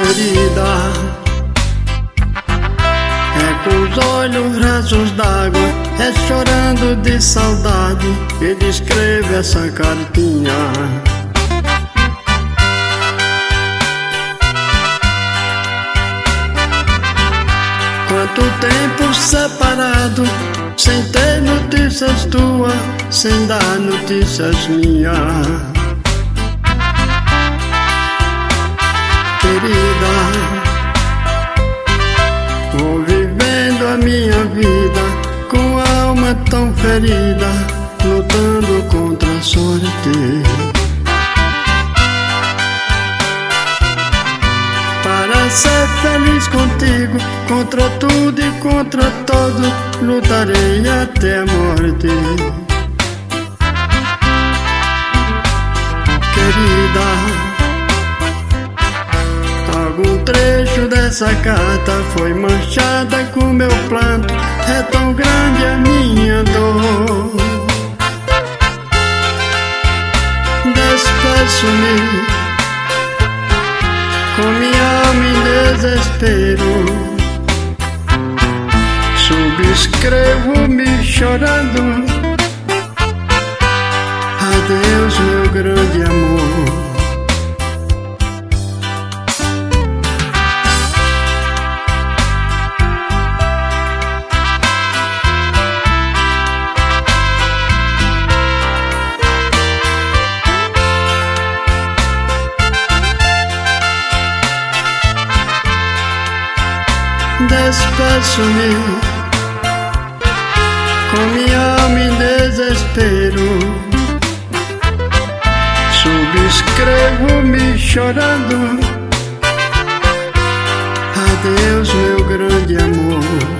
querida. É com os olhos rasos d'água, é chorando de saudade, ele escreve essa cartinha. Quanto tempo separado, sem ter notícias tuas, sem dar notícias minhas. Querida, vou vivendo a minha vida com a alma tão ferida, lutando contra a sorte. Para ser feliz contigo, contra tudo e contra todos, lutarei até a morte. Querida, algum trecho dessa carta foi manchada com meu planto, é tão grande a minha dor. Despeço-me com minha alma em desespero, subscrevo-me chorando. Adeus, meu grande amor. Despeço-me com minha alma em desespero, subscrevo-me chorando. Adeus, meu grande amor.